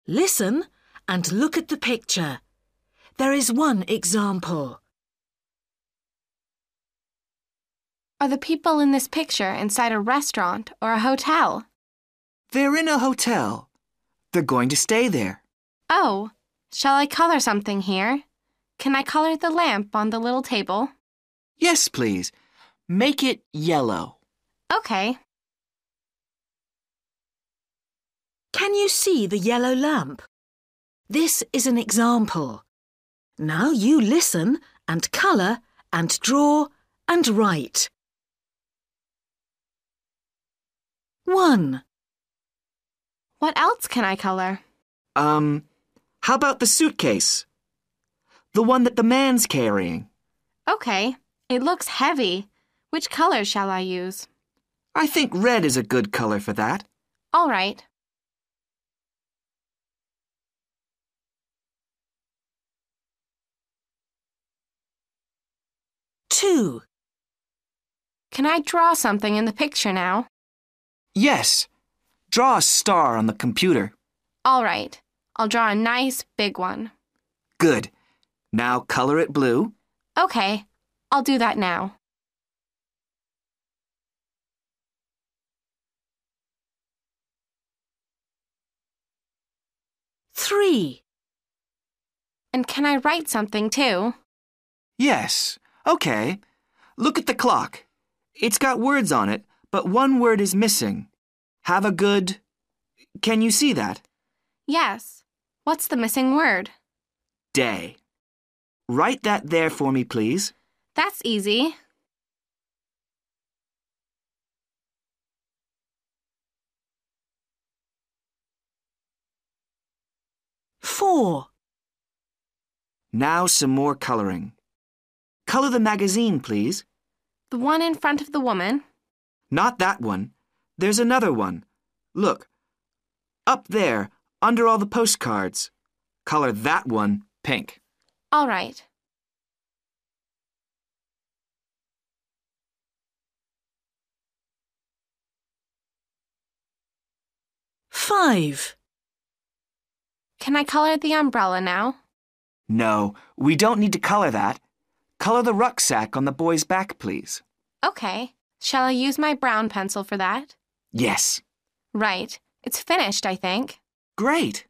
Listen and look at the picture. There is one example. Are the people in this picture inside a restaurant or a hotel? They're in a hotel. They're going to stay there. Oh, shall I color something here? Can I color the lamp on the little table? Yes, please. Make it yellow. Okay. Can you see the yellow lamp? This is an example. Now you listen and colour and draw and write. 1. What else can I color? How about the suitcase? The one that the man's carrying. Okay, it looks heavy. Which color shall I use? I think red is a good color for that. All right. 2. Can I draw something in the picture now? Yes. Draw a star on the computer. All right. I'll draw a nice big one. Good. Now color it blue. Okay, I'll do that now. 3. And can I write something too? Yes. Okay. Look at the clock. It's got words on it, but one word is missing. Have a good... Can you see that? Yes. What's the missing word? Day. Write that there for me, please. That's easy. 4. Now some more coloring. Color the magazine, please. The one in front of the woman? Not that one. There's another one. Look. Up there, under all the postcards. Color that one pink. All right. 5. Can I color the umbrella now? No, we don't need to color that. Color the rucksack on the boy's back, please. Okay. Shall I use my brown pencil for that? Yes. Right. It's finished, I think. Great.